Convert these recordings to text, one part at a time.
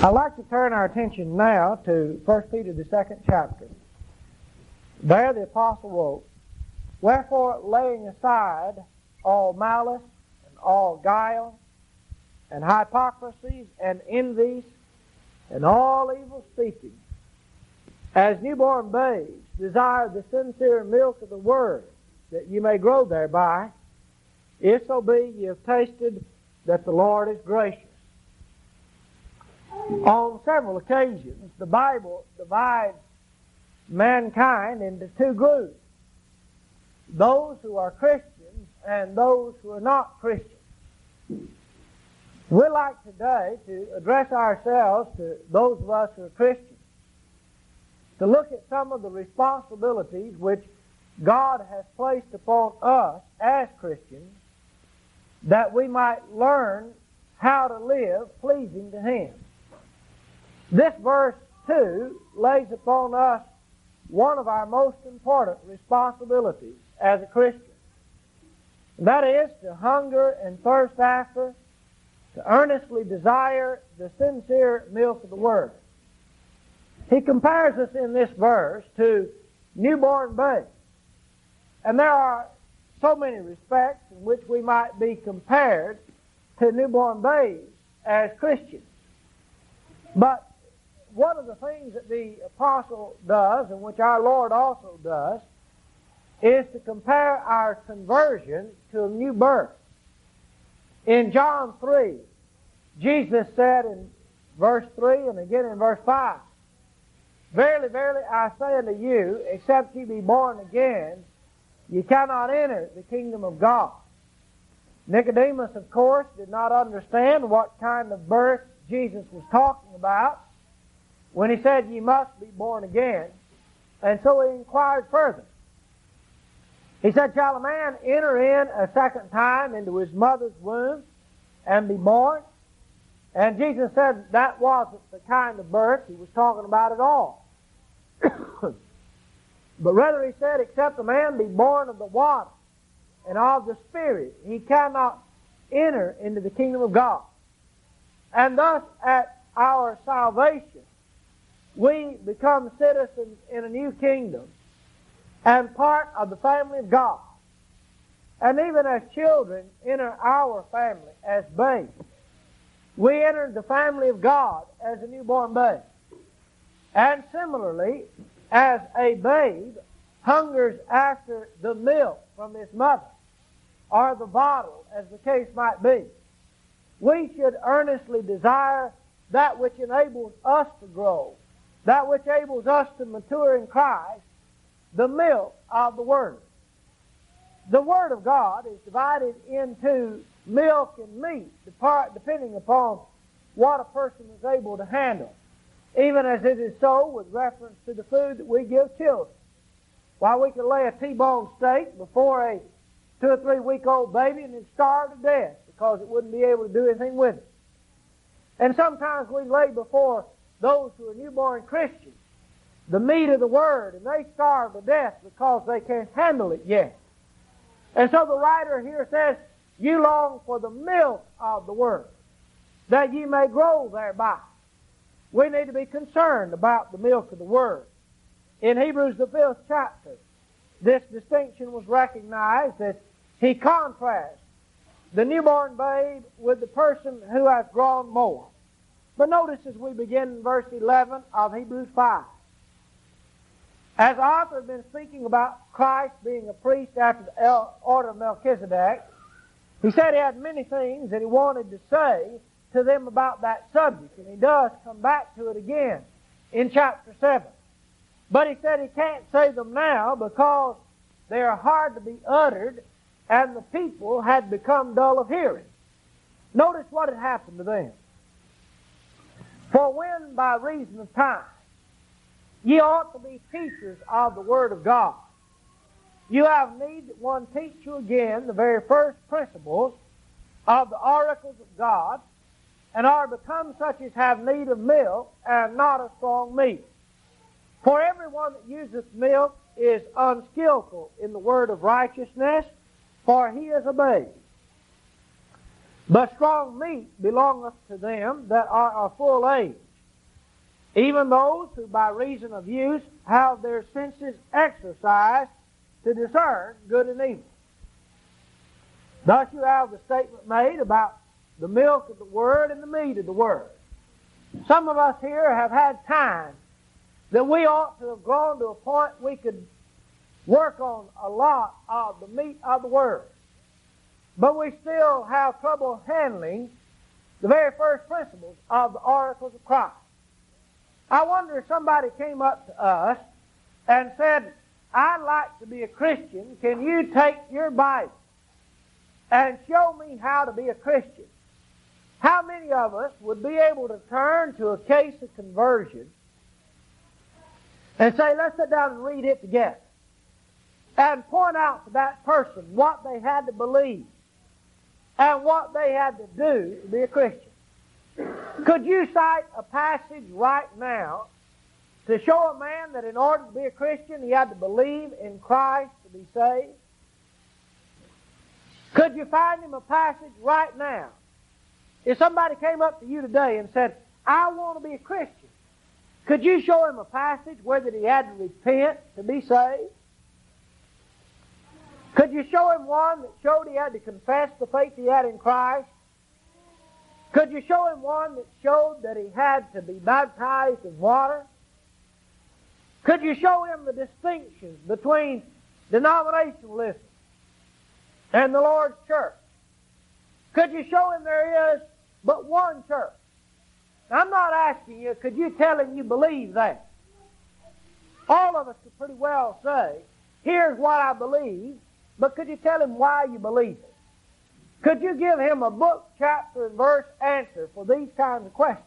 I'd like to turn our attention now to 1 Peter, the 2nd chapter. There the apostle wrote, "Wherefore, laying aside all malice and all guile and hypocrisies and envies and all evil speaking, as newborn babes desire the sincere milk of the word, that ye may grow thereby, if so be ye have tasted that the Lord is gracious." On several occasions, the Bible divides mankind into two groups: those who are Christians and those who are not Christians. We'd like today to address ourselves to those of us who are Christians, to look at some of the responsibilities which God has placed upon us as Christians, that we might learn how to live pleasing to Him. This verse, too, lays upon us one of our most important responsibilities as a Christian. And that is to hunger and thirst after, to earnestly desire the sincere milk of the Word. He compares us in this verse to newborn babes. And there are so many respects in which we might be compared to newborn babes as Christians. But one of the things that the apostle does, and which our Lord also does, is to compare our conversion to a new birth. In John 3, Jesus said in verse 3 and again in verse 5, "Verily, verily, I say unto you, except ye be born again, ye cannot enter the kingdom of God." Nicodemus, of course, did not understand what kind of birth Jesus was talking about when he said, "Ye must be born again." And so he inquired further. He said, "Shall a man enter in a second time into his mother's womb and be born?" And Jesus said that wasn't the kind of birth he was talking about at all. But rather he said, "Except a man be born of the water and of the Spirit, he cannot enter into the kingdom of God." And thus at our salvation, we become citizens in a new kingdom and part of the family of God. And even as children enter our family as babes, we enter the family of God as a newborn babe. And similarly, as a babe hungers after the milk from his mother, or the bottle, as the case might be, we should earnestly desire that which enables us to grow, that which enables us to mature in Christ, the milk of the Word. The Word of God is divided into milk and meat, depending upon what a person is able to handle, even as it is so with reference to the food that we give children. While we can lay a T-bone steak before a 2 or 3 week old baby and it'd starve to death because it wouldn't be able to do anything with it. And sometimes we lay before those who are newborn Christians the meat of the Word, and they starve to death because they can't handle it yet. And so the writer here says, "You long for the milk of the Word, that ye may grow thereby." We need to be concerned about the milk of the Word. In Hebrews, the 5th chapter, this distinction was recognized as he contrasts the newborn babe with the person who has grown more. But notice as we begin in verse 11 of Hebrews 5. As the author has been speaking about Christ being a priest after the order of Melchizedek, he said he had many things that he wanted to say to them about that subject, and he does come back to it again in chapter 7. But he said he can't say them now because they are hard to be uttered, and the people had become dull of hearing. Notice what had happened to them. "For when by reason of time ye ought to be teachers of the Word of God, you have need that one teach you again the very first principles of the oracles of God, and are become such as have need of milk, and not of strong meat. For everyone that useth milk is unskillful in the word of righteousness, for he is a babe. But strong meat belongeth to them that are of full age, even those who by reason of use have their senses exercised to discern good and evil. Thus you have the statement made about the milk of the Word and the meat of the Word. Some of us here have had time that we ought to have grown to a point we could work on a lot of the meat of the Word. But we still have trouble handling the very first principles of the oracles of Christ. I wonder if somebody came up to us and said, I'd like to be a Christian. Can you take your Bible and show me how to be a Christian? How many of us would be able to turn to a case of conversion and say, let's sit down and read it together, and point out to that person what they had to believe and what they had to do to be a Christian? Could you cite a passage right now to show a man that in order to be a Christian he had to believe in Christ to be saved? Could you find him a passage right now? If somebody came up to you today and said, I want to be a Christian, could you show him a passage where that he had to repent to be saved? Could you show him one that showed he had to confess the faith he had in Christ? Could you show him one that showed that he had to be baptized in water? Could you show him the distinctions between denominationalism and the Lord's church? Could you show him there is but one church? I'm not asking you, could you tell him you believe that? All of us could pretty well say, here's what I believe, but could you tell him why you believe it? Could you give him a book, chapter, and verse answer for these kinds of questions?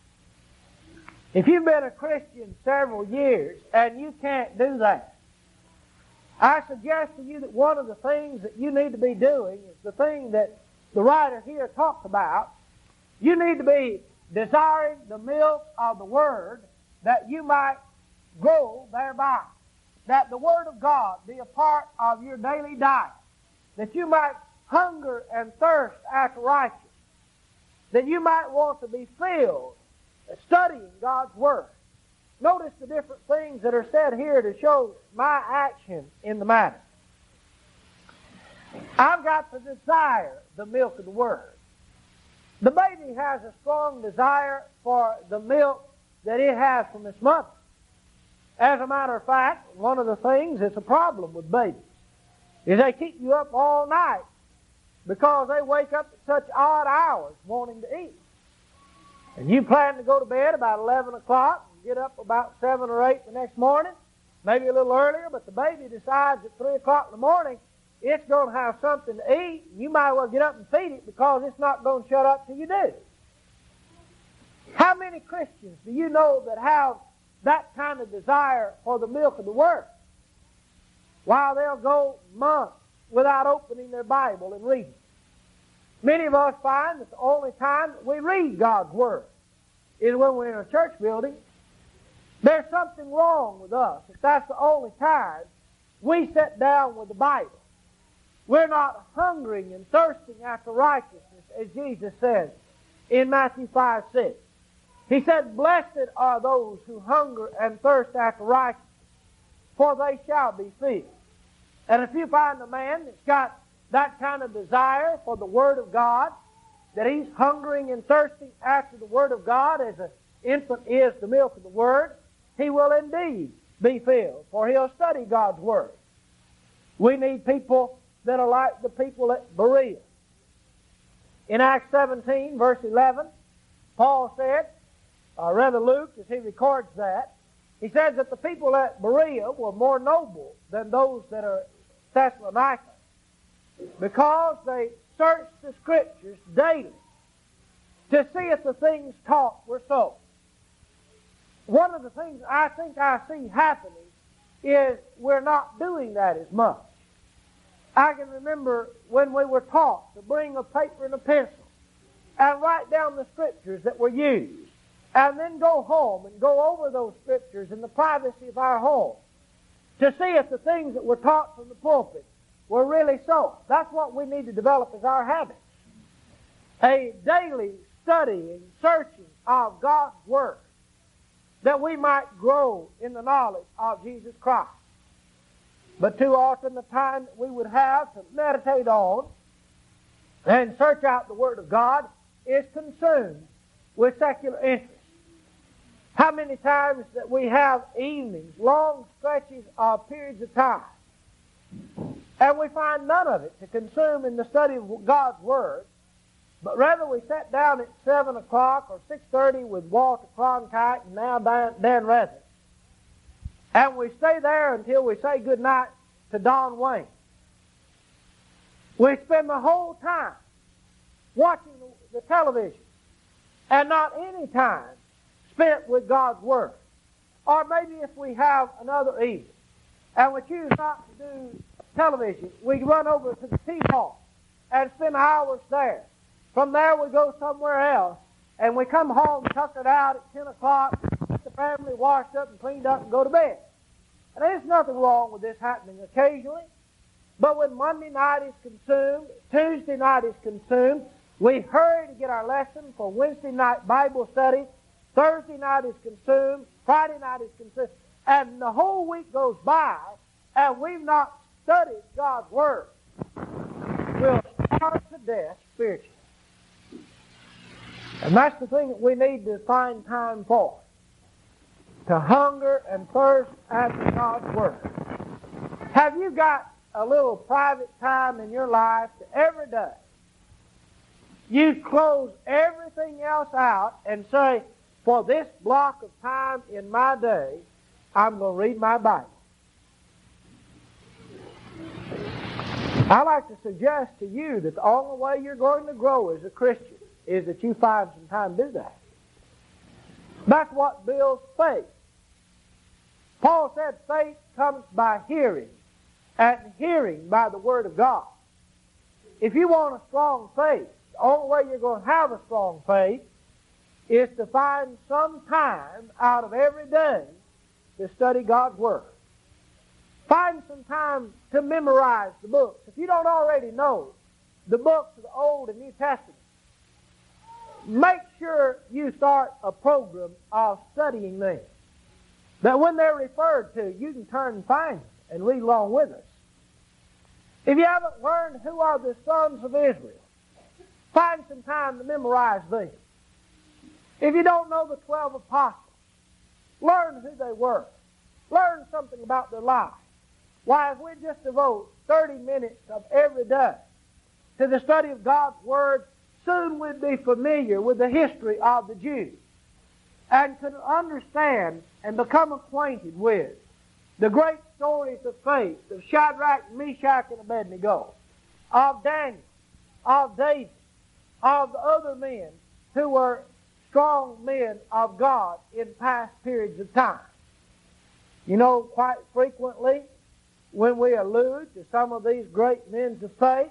If you've been a Christian several years and you can't do that, I suggest to you that one of the things that you need to be doing is the thing that the writer here talks about. You need to be desiring the milk of the Word that you might grow thereby. That the Word of God be a part of your daily diet. That you might hunger and thirst after righteousness. That you might want to be filled studying God's Word. Notice the different things that are said here to show my action in the matter. I've got to desire the milk of the Word. The baby has a strong desire for the milk that it has from its mother. As a matter of fact, one of the things that's a problem with babies is they keep you up all night because they wake up at such odd hours wanting to eat. And you plan to go to bed about 11 o'clock and get up about 7 or 8 the next morning, maybe a little earlier, but the baby decides at 3 o'clock in the morning it's going to have something to eat. You might as well get up and feed it because it's not going to shut up till you do. How many Christians do you know that have that kind of desire for the milk of the Word? While they'll go months without opening their Bible and reading. Many of us find that the only time that we read God's Word is when we're in a church building. There's something wrong with us if that's the only time we sit down with the Bible. We're not hungering and thirsting after righteousness, as Jesus said in Matthew 5:6. He said, blessed are those who hunger and thirst after righteousness, for they shall be filled. And if you find a man that's got that kind of desire for the Word of God, that he's hungering and thirsting after the Word of God as an infant is the milk of the Word, he will indeed be filled, for he'll study God's Word. We need people that are like the people at Berea. In Acts 17, verse 11, Paul said, or rather Luke, as he records that, he says that the people at Berea were more noble than those that are Thessalonica, because they searched the Scriptures daily to see if the things taught were so. One of the things I think I see happening is we're not doing that as much. I can remember when we were taught to bring a paper and a pencil and write down the Scriptures that were used, and then go home and go over those Scriptures in the privacy of our home to see if the things that were taught from the pulpit were really so. That's what we need to develop as our habits. A daily study and searching of God's Word. that we might grow in the knowledge of Jesus Christ. But too often the time that we would have to meditate on and search out the Word of God is consumed with secular interest. How many times that we have evenings, long stretches of periods of time, and we find none of it to consume in the study of God's Word, but rather we sat down at 7 o'clock or 6:30 with Walter Cronkite and now Dan Rather. And we stay there until we say good night to Don Wayne. We spend the whole time watching the television and not any time spent with God's Word. Or maybe if we have another evening and we choose not to do television, we run over to the tea hall and spend hours there. From there we go somewhere else and we come home tuckered out at 10 o'clock, get the family washed up and cleaned up and go to bed. And there's nothing wrong with this happening occasionally. But when Monday night is consumed, Tuesday night is consumed, we hurry to get our lesson for Wednesday night Bible study, Thursday night is consumed, Friday night is consumed, and the whole week goes by and we've not studied God's Word. We'll starve to death spiritually. And that's the thing that we need to find time for. To hunger and thirst after God's Word. Have you got a little private time in your life that every day you close everything else out and say, for this block of time in my day, I'm going to read my Bible? I like to suggest to you that the only way you're going to grow as a Christian is that you find some time to do that. That's what builds faith. Paul said faith comes by hearing, and hearing by the Word of God. If you want a strong faith, the only way you're going to have a strong faith is to find some time out of every day to study God's Word. Find some time to memorize the books. If you don't already know the books of the Old and New Testament, make sure you start a program of studying them. That when they're referred to, you can turn and find them and read along with us. If you haven't learned who are the sons of Israel, find some time to memorize them. If you don't know the 12 apostles, learn who they were. Learn something about their lives. Why, if we just devote 30 minutes of every day to the study of God's Word, soon we'd be familiar with the history of the Jews and could understand and become acquainted with the great stories of faith of Shadrach, Meshach, and Abednego, of Daniel, of David, of the other men who were strong men of God in past periods of time. You know, quite frequently, when we allude to some of these great men of faith,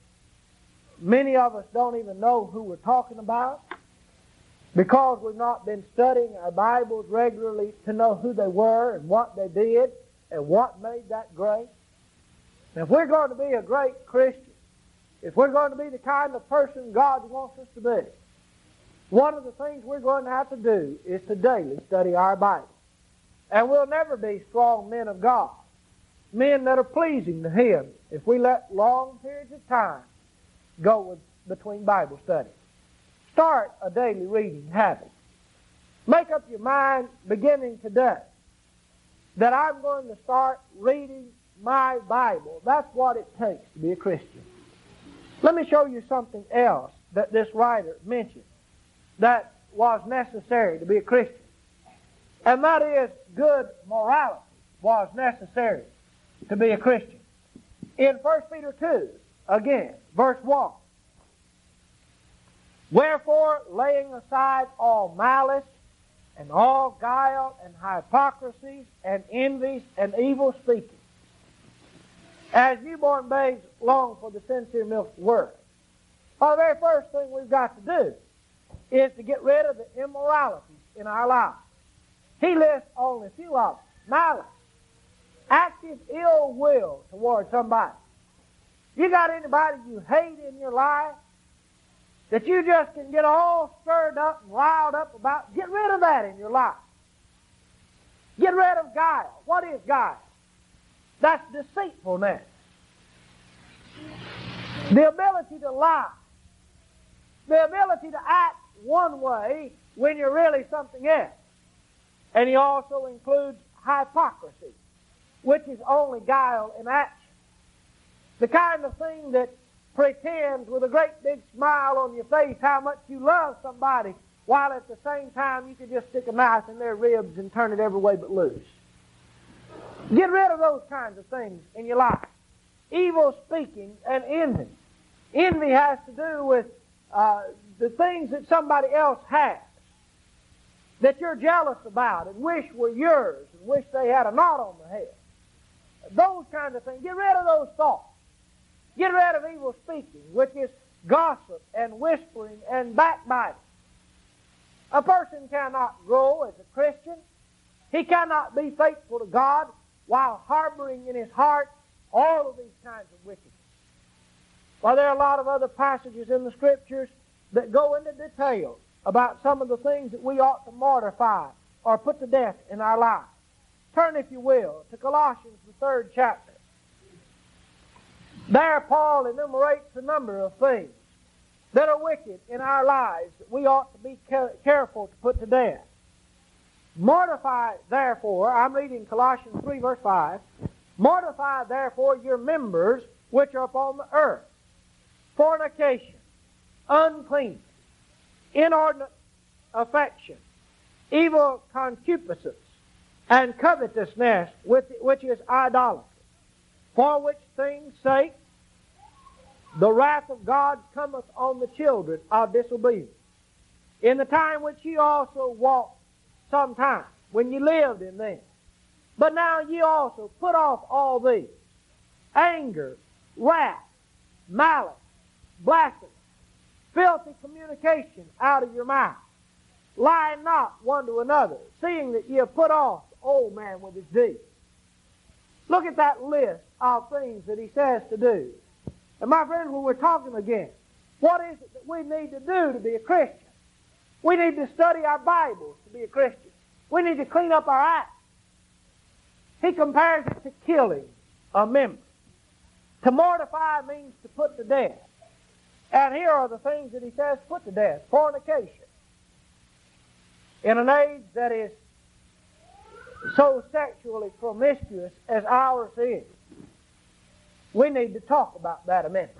many of us don't even know who we're talking about because we've not been studying our Bibles regularly to know who they were and what they did and what made that great. Now, if we're going to be a great Christian, if we're going to be the kind of person God wants us to be, one of the things we're going to have to do is to daily study our Bible. And we'll never be strong men of God, men that are pleasing to Him, if we let long periods of time go between Bible studies. Start a daily reading habit. Make up your mind, beginning today, that I'm going to start reading my Bible. That's what it takes to be a Christian. Let me show you something else that this writer mentioned that was necessary to be a Christian. And that is, good morality was necessary to be a Christian. In 1 Peter 2, again, verse 1, wherefore, laying aside all malice, and all guile, and hypocrisies, and envies, and evil speaking, as newborn babes long for the sincere milk of the Word. Well, the very first thing we've got to do is to get rid of the immoralities in our lives. He lists only a few of them. Malice, active ill will toward somebody. You got anybody you hate in your life that you just can get all stirred up and riled up about? Get rid of that in your life. Get rid of guile. What is guile? That's deceitfulness. The ability to lie. The ability to act one way when you're really something else. And he also includes hypocrisy, which is only guile in action. The kind of thing that pretends with a great big smile on your face how much you love somebody, while at the same time you could just stick a knife in their ribs and turn it every way but loose. Get rid of those kinds of things in your life. Evil speaking and envy. Envy has to do with the things that somebody else has, that you're jealous about and wish were yours and wish they had a knot on the head. Those kinds of things. Get rid of those thoughts. Get rid of evil speaking, which is gossip and whispering and backbiting. A person cannot grow as a Christian. He cannot be faithful to God while harboring in his heart all of these kinds of wickedness. Well, there are a lot of other passages in the Scriptures that go into detail about some of the things that we ought to mortify or put to death in our lives. Turn, if you will, to Colossians, the 3rd chapter. There Paul enumerates a number of things that are wicked in our lives that we ought to be careful to put to death. Mortify, therefore, I'm reading Colossians 3, verse 5, mortify, therefore, your members which are upon the earth, fornication, uncleanness, inordinate affection, evil concupiscence, and covetousness, which is idolatry, for which things' sake the wrath of God cometh on the children of disobedience, in the time which ye also walked sometime, when ye lived in them. But now ye also put off all these: anger, wrath, malice, blasphemy, filthy communication out of your mouth. Lie not one to another, seeing that ye have put off the old man with his deeds. Look at that list of things that he says to do. And my friends, when we're talking again, what is it that we need to do to be a Christian? We need to study our Bibles to be a Christian. We need to clean up our acts. He compares it to killing a member. To mortify means to put to death. And here are the things that he says put to death. Fornication. In an age that is so sexually promiscuous as ours is, we need to talk about that a minute.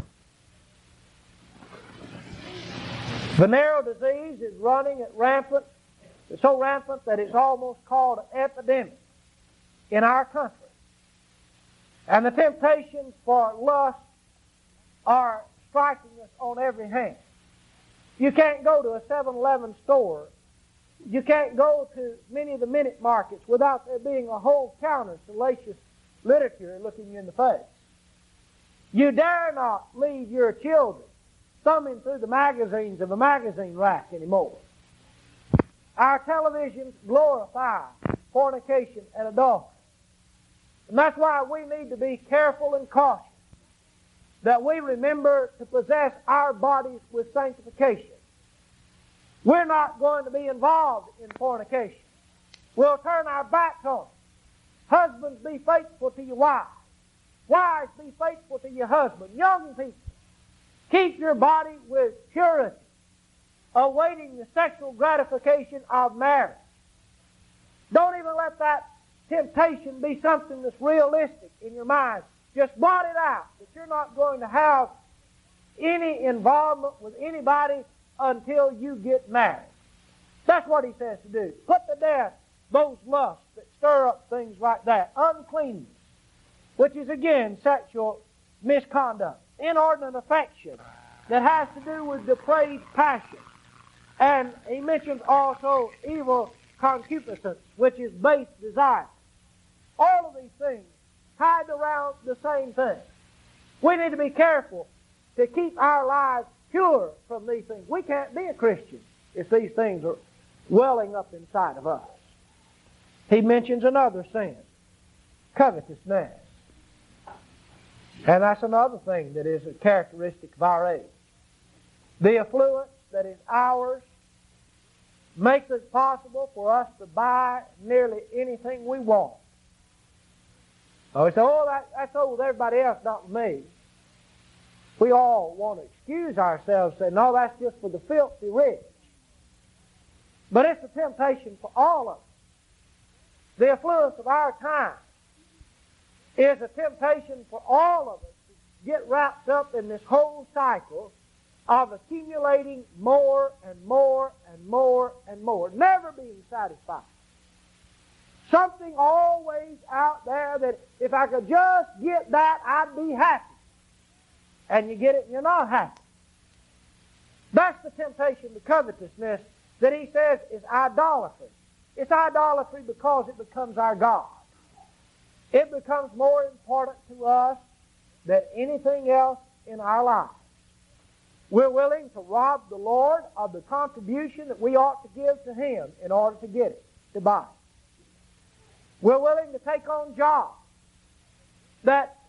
Venereal disease is running at rampant. It's so rampant that it's almost called an epidemic in our country. And the temptations for lust are striking us on every hand. You can't go to a 7-Eleven store. You can't go to many of the minute markets without there being a whole counter of salacious literature looking you in the face. You dare not leave your children thumbing through the magazines of a magazine rack anymore. Our televisions glorify fornication and adultery. And that's why we need to be careful and cautious that we remember to possess our bodies with sanctification. We're not going to be involved in fornication. We'll turn our backs on it. Husbands, be faithful to your wives. Wives, be faithful to your husband. Young people, keep your body with purity, awaiting the sexual gratification of marriage. Don't even let that temptation be something that's realistic in your mind. Just blot it out, that you're not going to have any involvement with anybody until you get married. That's what he says to do. Put to death those lusts that stir up things like that. Uncleanness, which is again sexual misconduct. Inordinate affection, that has to do with depraved passion. And he mentions also evil concupiscence, which is base desire. All of these things tied around the same thing. We need to be careful to keep our lives pure from these things. We can't be a Christian if these things are welling up inside of us. He mentions another sin, covetousness. And that's another thing that is a characteristic of our age. The affluence that is ours, makes it possible for us to buy nearly anything we want. Oh, so that's over with everybody else, not me. We all want to excuse ourselves, say, no, that's just for the filthy rich. But it's a temptation for all of us. The affluence of our time is a temptation for all of us to get wrapped up in this whole cycle of accumulating more and more and more and more, never being satisfied. Something always out there that if I could just get that, I'd be happy. And you get it and you're not happy. That's the temptation to covetousness that he says is idolatry. It's idolatry because it becomes our God. It becomes more important to us than anything else in our lives. We're willing to rob the Lord of the contribution that we ought to give to Him in order to get it, to buy it. We're willing to take on jobs that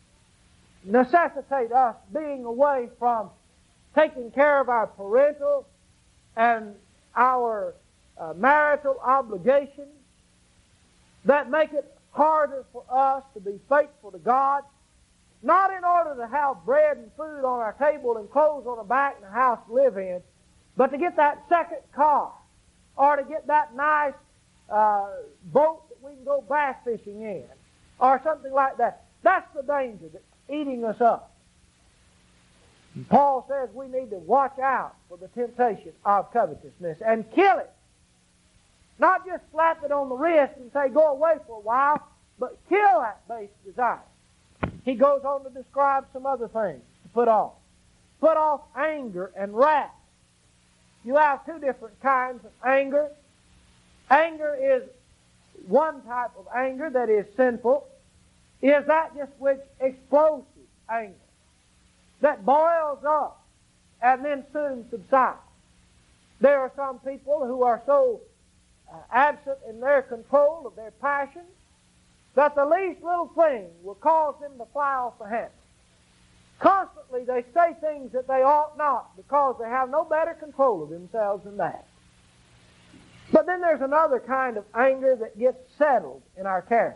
necessitate us being away from taking care of our parental and our marital obligations, that make it harder for us to be faithful to God, not in order to have bread and food on our table and clothes on our back and a house to live in, but to get that second car or to get that nice boat that we can go bass fishing in or something like that. That's the danger that's eating us up. And Paul says we need to watch out for the temptation of covetousness and kill it. Not just slap it on the wrist and say, go away for a while, but kill that base desire. He goes on to describe some other things to put off. Put off anger and wrath. You have two different kinds of anger. Anger is one type of anger that is sinful. Is that just which explosive anger that boils up and then soon subsides? There are some people who are so absent in their control of their passions that the least little thing will cause them to fly off the handle. Constantly they say things that they ought not because they have no better control of themselves than that. But then there's another kind of anger that gets settled in our character.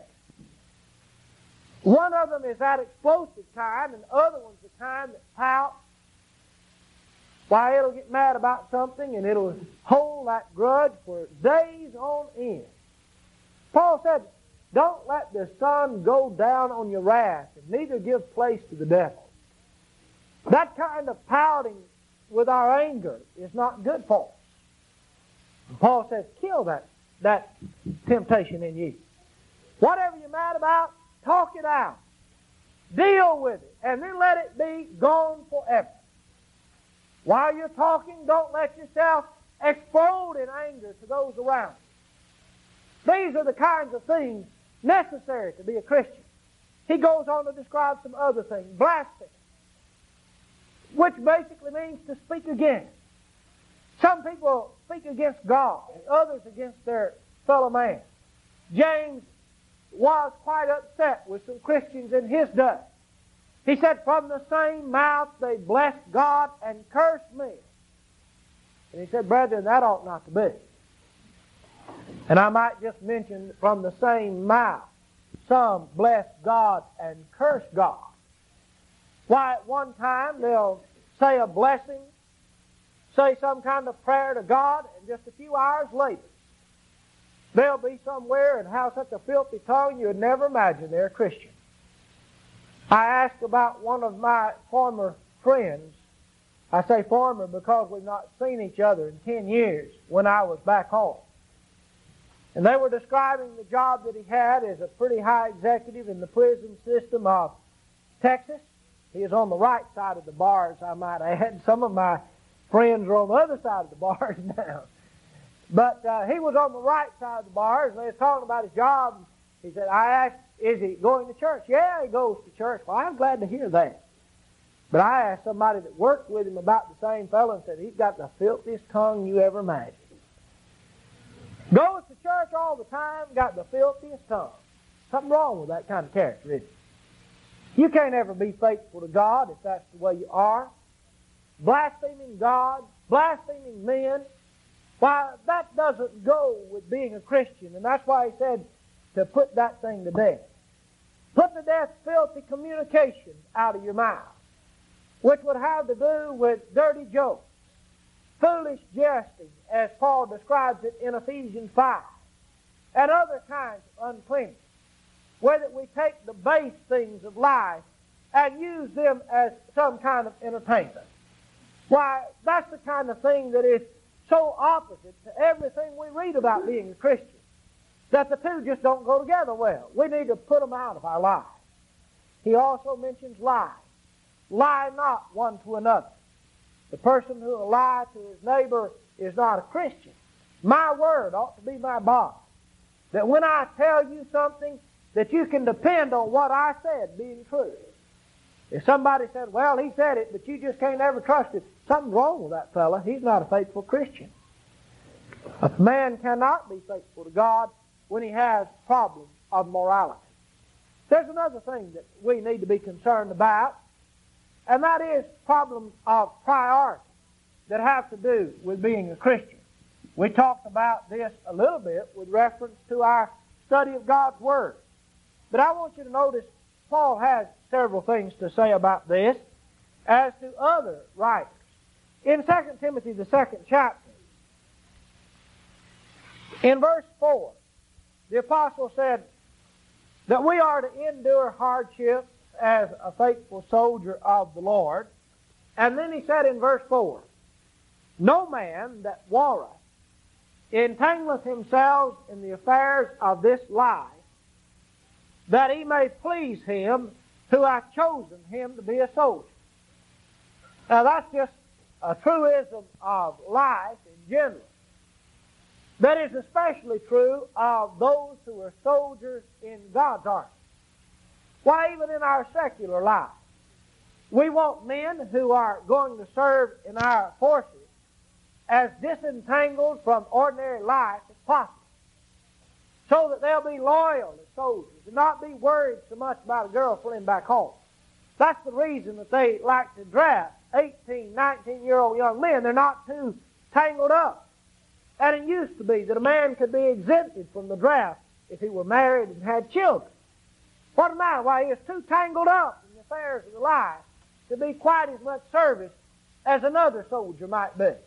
One of them is that explosive kind, and the other one's the kind that pouts. Why, it'll get mad about something and it'll hold that grudge for days on end. Paul said, don't let the sun go down on your wrath, and neither give place to the devil. That kind of pouting with our anger is not good for us. And Paul says, kill that temptation in you. Whatever you're mad about, talk it out. Deal with it, and then let it be gone forever. While you're talking, don't let yourself explode in anger to those around you. These are the kinds of things necessary to be a Christian. He goes on to describe some other things. Blasphemy, which basically means to speak against. Some people speak against God, and others against their fellow man. James was quite upset with some Christians in his day. He said, from the same mouth they blessed God and cursed me. And he said, brethren, that ought not to be. And I might just mention, from the same mouth, some bless God and curse God. Why, at one time they'll say a blessing, say some kind of prayer to God, and just a few hours later, they'll be somewhere and have such a filthy tongue you'd never imagine they're a Christian. I asked about one of my former friends. I say former because we've not seen each other in 10 years when I was back home. And they were describing the job that he had as a pretty high executive in the prison system of Texas. He is on the right side of the bars, I might add. Some of my friends are on the other side of the bars now. But he was on the right side of the bars, and they were talking about his job. He said, I asked, is he going to church? Yeah, he goes to church. Well, I'm glad to hear that. But I asked somebody that worked with him about the same fellow and said, he's got the filthiest tongue you ever imagined. Goes to church all the time, got the filthiest tongue. Something wrong with that kind of character, isn't it? You can't ever be faithful to God if that's the way you are. Blaspheming God, blaspheming men, Why, that doesn't go with being a Christian, and that's why he said to put that thing to death. Put to death filthy communications out of your mouth, which would have to do with dirty jokes, foolish jesting, as Paul describes it in Ephesians 5, and other kinds of uncleanness, where that we take the base things of life and use them as some kind of entertainment. Why, that's the kind of thing that is so opposite to everything we read about being a Christian, that the two just don't go together well. We need to put them out of our lives. He also mentions lies. Lie not one to another. The person who will lie to his neighbor is not a Christian. My word ought to be my bond. That when I tell you something, that you can depend on what I said being true. If somebody said, well, he said it, but you just can't ever trust it, something's wrong with that fella. He's not a faithful Christian. A man cannot be faithful to God when he has problems of morality. There's another thing that we need to be concerned about, and that is problems of priority that have to do with being a Christian. We talked about this a little bit with reference to our study of God's Word. But I want you to notice Paul has several things to say about this as to other writers. In 2 Timothy, the 2nd chapter, in verse 4, the apostle said that we are to endure hardship as a faithful soldier of the Lord. And then he said in verse 4, no man that warreth entangleth himself in the affairs of this life, that he may please him who hath chosen him to be a soldier. Now that's just a truism of life in general. That is especially true of those who are soldiers in God's army. Why, even in our secular life, we want men who are going to serve in our forces as disentangled from ordinary life as possible, so that they'll be loyal as soldiers and not be worried so much about a girlfriend back home. That's the reason that they like to draft 18, 19-year-old young men. They're not too tangled up. And it used to be that a man could be exempted from the draft if he were married and had children. What the matter? Why, he is too tangled up in the affairs of the life to be quite as much service as another soldier might be.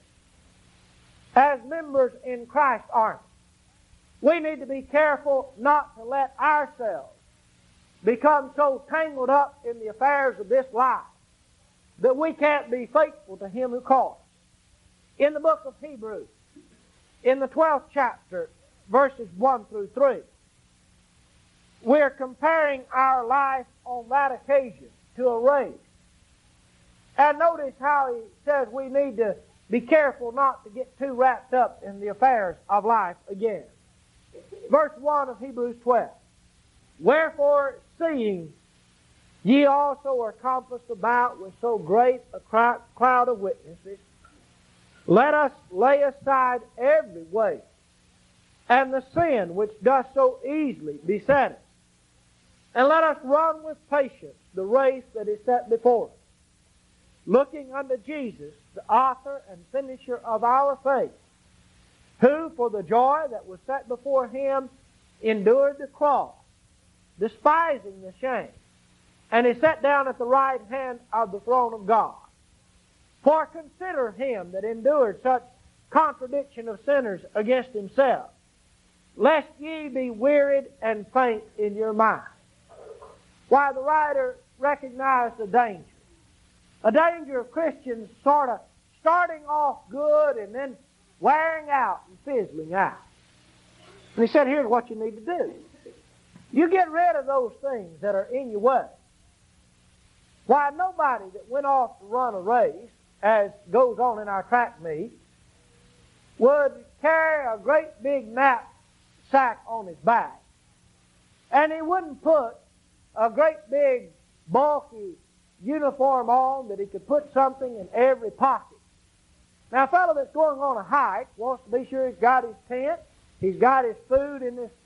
As members in Christ's army, we need to be careful not to let ourselves become so tangled up in the affairs of this life that we can't be faithful to Him who called us. In the book of Hebrews, in the 12th chapter, verses 1 through 3, we're comparing our life on that occasion to a race. And notice how he says we need to be careful not to get too wrapped up in the affairs of life again. Verse 1 of Hebrews 12. Wherefore, seeing ye also are compassed about with so great a cloud of witnesses, let us lay aside every weight and the sin which doth so easily beset us, and let us run with patience the race that is set before us, looking unto Jesus, the author and finisher of our faith, who for the joy that was set before Him endured the cross, despising the shame, and is set down at the right hand of the throne of God. For consider Him that endured such contradiction of sinners against Himself, lest ye be wearied and faint in your mind. Why, the writer recognized the danger. A danger of Christians sort of starting off good and then wearing out and fizzling out. And he said, here's what you need to do. You get rid of those things that are in your way. Why, nobody that went off to run a race, as goes on in our track meet, would carry a great big knapsack on his back. And he wouldn't put a great big bulky uniform on that he could put something in every pocket. Now, a fellow that's going on a hike wants to be sure he's got his tent, he's got his food in his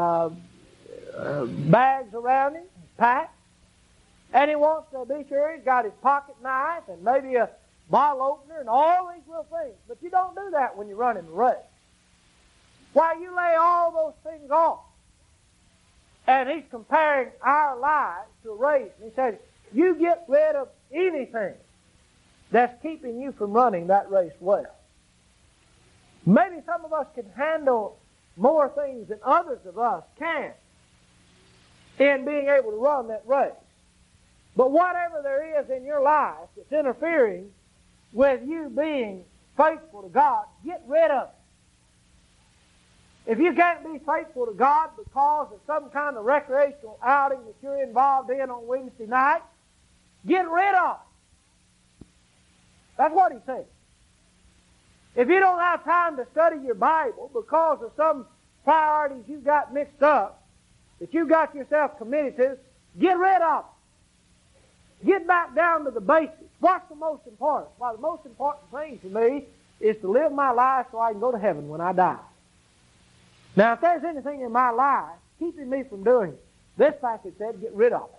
bags around him, his pack, and he wants to be sure he's got his pocket knife and maybe a bottle opener, and all these little things. But you don't do that when you're running the race. Why, you lay all those things off. And he's comparing our lives to a race. And he says, you get rid of anything that's keeping you from running that race well. Maybe some of us can handle more things than others of us can in being able to run that race. But whatever there is in your life that's interfering with you being faithful to God, get rid of it. If you can't be faithful to God because of some kind of recreational outing that you're involved in on Wednesday night, get rid of it. That's what he said. If you don't have time to study your Bible because of some priorities you got mixed up, that you got yourself committed to, get rid of it. Get back down to the basics. What's the most important? Well, the most important thing to me is to live my life so I can go to heaven when I die. Now, if there's anything in my life keeping me from doing it, this passage said get rid of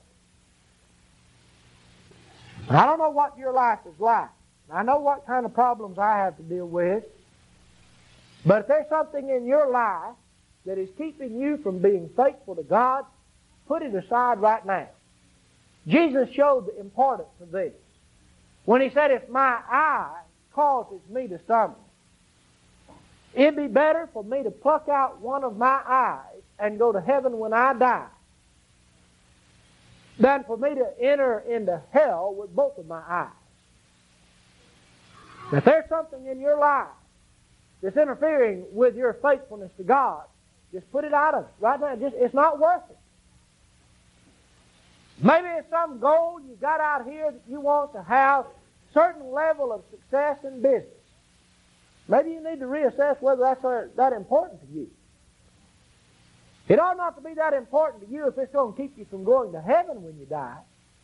it. And I don't know what your life is like. I know what kind of problems I have to deal with. But if there's something in your life that is keeping you from being faithful to God, put it aside right now. Jesus showed the importance of this when he said, if my eye causes me to stumble, it'd be better for me to pluck out one of my eyes and go to heaven when I die than for me to enter into hell with both of my eyes. If there's something in your life that's interfering with your faithfulness to God, just put it out of it right now. It's not worth it. Maybe it's some goal you got out here that you want to have a certain level of success in business. Maybe you need to reassess whether that's that important to you. It ought not to be that important to you if it's going to keep you from going to heaven when you die.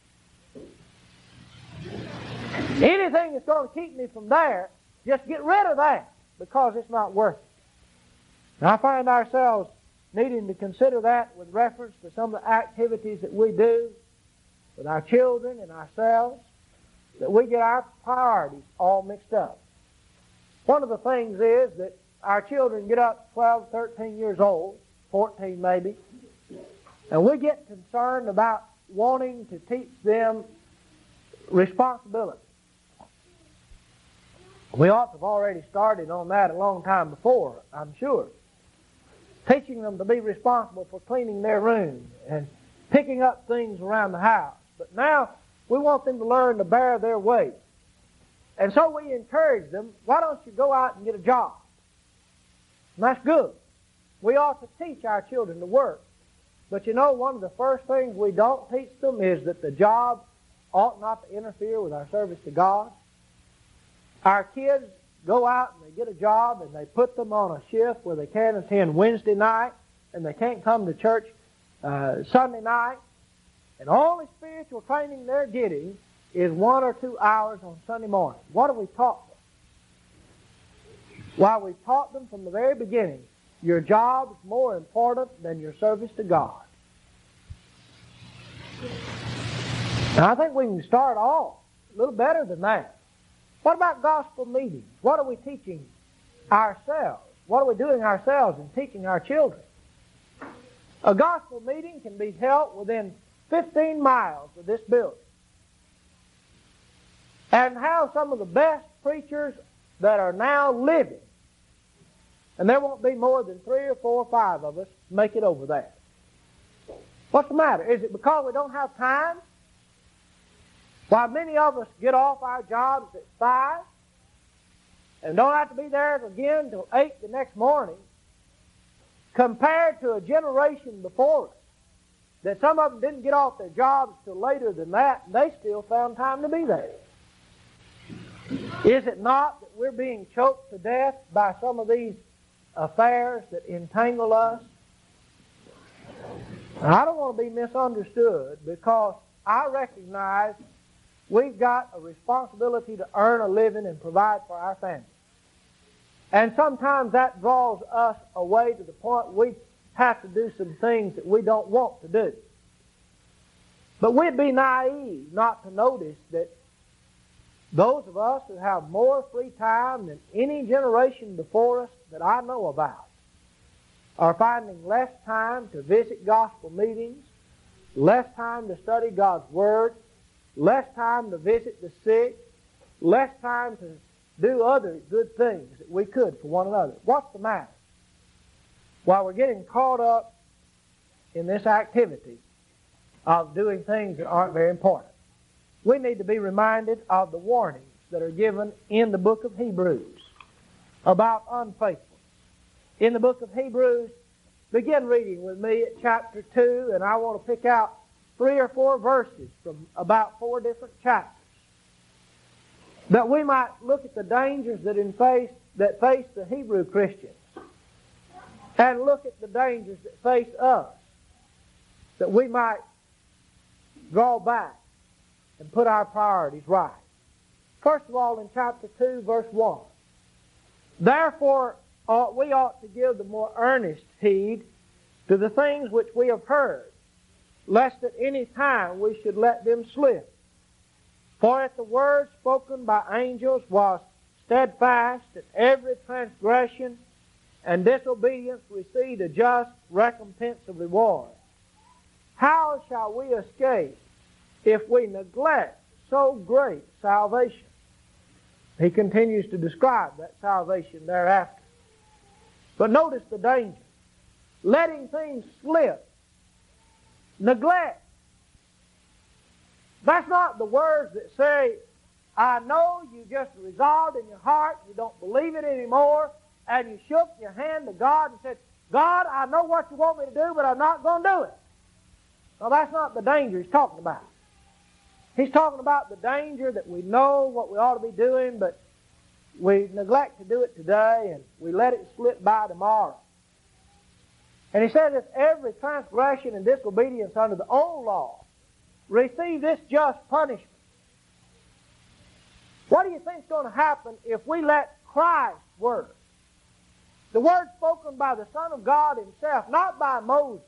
Anything that's going to keep me from there, just get rid of that because it's not worth it. Now, I find ourselves needing to consider that with reference to some of the activities that we do with our children and ourselves, that we get our priorities all mixed up. One of the things is that our children get up 12, 13 years old, 14 maybe, and we get concerned about wanting to teach them responsibility. We ought to have already started on that a long time before, I'm sure. Teaching them to be responsible for cleaning their room and picking up things around the house. But now we want them to learn to bear their weight. And so we encourage them, why don't you go out and get a job? And that's good. We ought to teach our children to work. But you know, one of the first things we don't teach them is that the job ought not to interfere with our service to God. Our kids go out and they get a job and they put them on a shift where they can't attend Wednesday night and they can't come to church Sunday night. And all the spiritual training they're getting is 1 or 2 hours on Sunday morning. What have we taught them? Well, we taught them from the very beginning, your job is more important than your service to God. Now, I think we can start off a little better than that. What about gospel meetings? What are we teaching ourselves? What are we doing ourselves in teaching our children? A gospel meeting can be held within 15 miles of this building and have some of the best preachers that are now living. And there won't be more than 3 or 4 or 5 of us make it over there. What's the matter? Is it because we don't have time? Why, many of us get off our jobs at 5 and don't have to be there again until 8 the next morning, compared to a generation before us that some of them didn't get off their jobs till later than that, and they still found time to be there. Is it not that we're being choked to death by some of these affairs that entangle us? And I don't want to be misunderstood, because I recognize we've got a responsibility to earn a living and provide for our family. And sometimes that draws us away to the point we have to do some things that we don't want to do. But we'd be naive not to notice that Those of us who have more free time than any generation before us that I know about are finding less time to visit gospel meetings, less time to study God's Word, less time to visit the sick, less time to do other good things that we could for one another. What's the matter? While we're getting caught up in this activity of doing things that aren't very important, we need to be reminded of the warnings that are given in the book of Hebrews about unfaithfulness. In the book of Hebrews, begin reading with me at chapter 2, and I want to pick out 3 or 4 verses from about 4 different chapters, that we might look at the dangers that face the Hebrew Christians, and look at the dangers that face us, that we might draw back and put our priorities right. First of all, in chapter 2, verse 1, therefore we ought to give the more earnest heed to the things which we have heard, lest at any time we should let them slip. For if the word spoken by angels was steadfast, and every transgression and disobedience received a just recompense of reward, how shall we escape if we neglect so great salvation? He continues to describe that salvation thereafter. But notice the danger. Letting things slip. Neglect. That's not the words that say, I know you just resolved in your heart, you don't believe it anymore, and you shook your hand to God and said, God, I know what you want me to do, but I'm not going to do it. No, that's not the danger he's talking about. He's talking about the danger that we know what we ought to be doing, but we neglect to do it today, and we let it slip by tomorrow. And he says, if every transgression and disobedience under the old law receive this just punishment, what do you think is going to happen if we let Christ's word, the word spoken by the Son of God himself, not by Moses,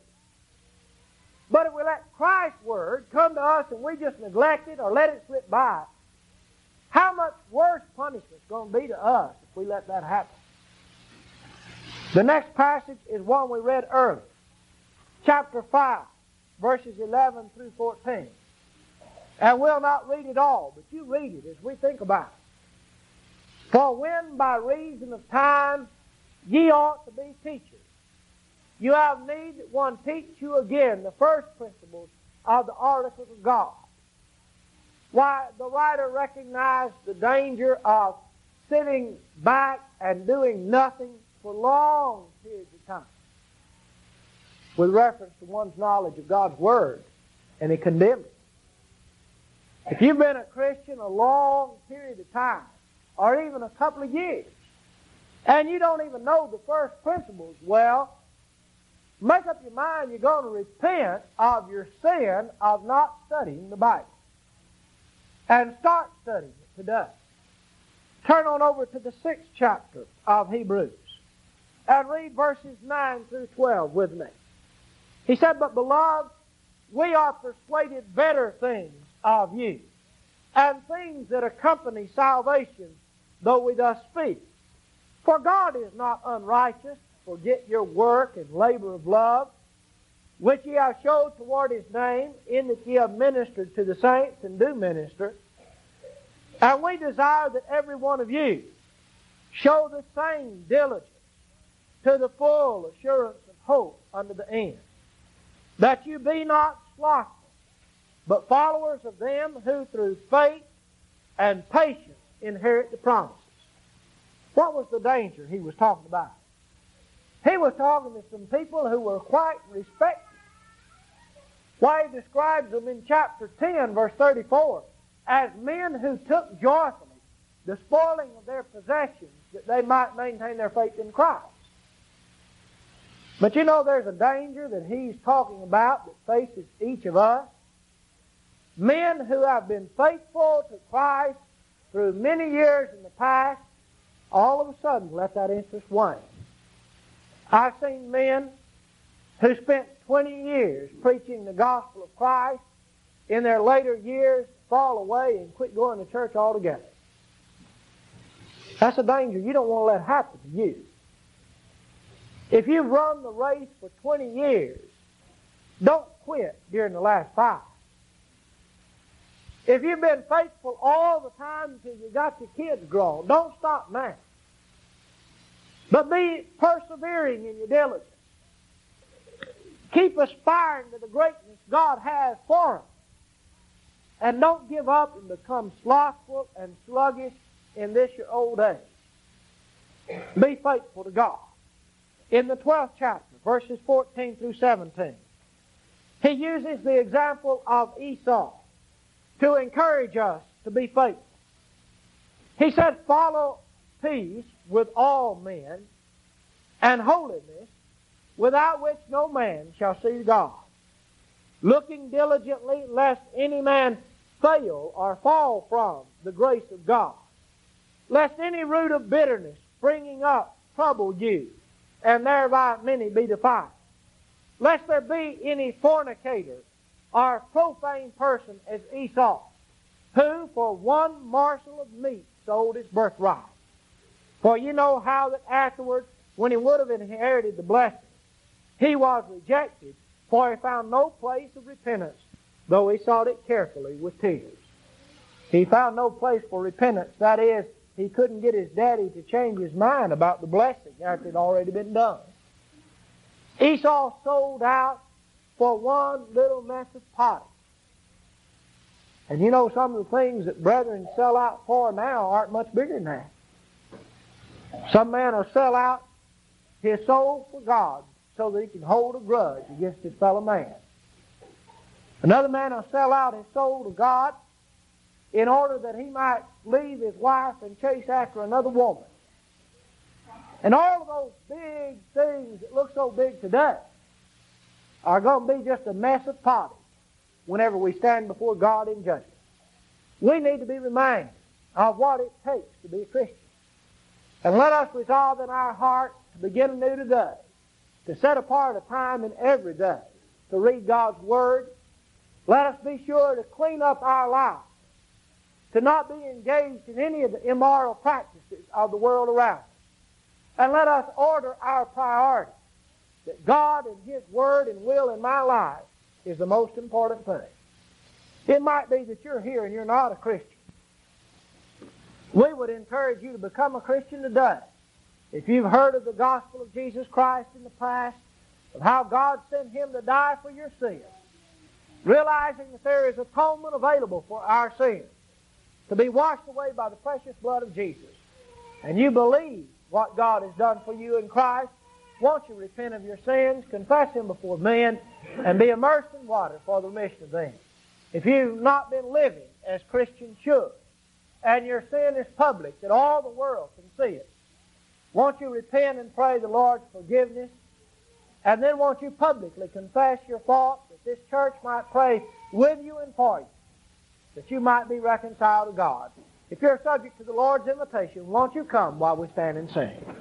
but if we let Christ's word come to us and we just neglect it or let it slip by, how much worse punishment is going to be to us if we let that happen? The next passage is one we read earlier, chapter 5, verses 11 through 14. And we'll not read it all, but you read it as we think about it. For when by reason of time ye ought to be teachers, you have need that one teach you again the first principles of the oracles of God. Why, the writer recognized the danger of sitting back and doing nothing for long periods of time with reference to one's knowledge of God's Word, and he condemned it. If you've been a Christian a long period of time, or even a couple of years, and you don't even know the first principles well, make up your mind you're going to repent of your sin of not studying the Bible. And start studying it today. Turn on over to the 6th chapter of Hebrews and read verses 9 through 12 with me. He said, but beloved, we are persuaded better things of you, and things that accompany salvation, though we thus speak. For God is not unrighteous, forget your work and labor of love, which ye have showed toward his name, in that ye have ministered to the saints and do minister. And we desire that every one of you show the same diligence to the full assurance of hope unto the end, that you be not slothful, but followers of them who through faith and patience inherit the promises. What was the danger he was talking about? He was talking to some people who were quite respected. Why, he describes them in chapter 10, verse 34, as men who took joyfully the spoiling of their possessions that they might maintain their faith in Christ. But you know, there's a danger that he's talking about that faces each of us. Men who have been faithful to Christ through many years in the past, all of a sudden let that interest wane. I've seen men who spent 20 years preaching the gospel of Christ. In their later years, fall away and quit going to church altogether. That's a danger you don't want to let happen to you. If you've run the race for 20 years, don't quit during the last 5. If you've been faithful all the time until you got your kids grown, don't stop now. But be persevering in your diligence. Keep aspiring to the greatness God has for us. And don't give up and become slothful and sluggish in this your old age. Be faithful to God. In the 12th chapter, verses 14 through 17, he uses the example of Esau to encourage us to be faithful. He said, follow peace with all men and holiness, without which no man shall see God. Looking diligently lest any man fail or fall from the grace of God, lest any root of bitterness springing up trouble you, and thereby many be defiled. Lest there be any fornicator or profane person as Esau, who for one morsel of meat sold his birthright. For you know how that afterwards, when he would have inherited the blessing, he was rejected, for he found no place of repentance, though he sought it carefully with tears. He found no place for repentance. That is, he couldn't get his daddy to change his mind about the blessing after it had already been done. Esau sold out for one little mess of pottage. And you know, some of the things that brethren sell out for now aren't much bigger than that. Some man will sell out his soul for God so that he can hold a grudge against his fellow man. Another man will sell out his soul to God in order that he might leave his wife and chase after another woman. And all of those big things that look so big today are going to be just a mess of pottage whenever we stand before God in judgment. We need to be reminded of what it takes to be a Christian. And let us resolve in our heart to begin anew today, to set apart a time in every day to read God's Word. Let us be sure to clean up our lives, to not be engaged in any of the immoral practices of the world around us. And let us order our priorities, that God and His Word and will in my life is the most important thing. It might be that you're here and you're not a Christian. We would encourage you to become a Christian today. If you've heard of the gospel of Jesus Christ in the past, of how God sent Him to die for your sins, realizing that there is atonement available for our sins, to be washed away by the precious blood of Jesus, and you believe what God has done for you in Christ, won't you repent of your sins, confess Him before men, and be immersed in water for the remission of them? If you've not been living as Christians should, and your sin is public, that all the world can see it, won't you repent and pray the Lord's forgiveness? And then won't you publicly confess your fault, that this church might pray with you and for you, that you might be reconciled to God? If you're subject to the Lord's invitation, won't you come while we stand and sing?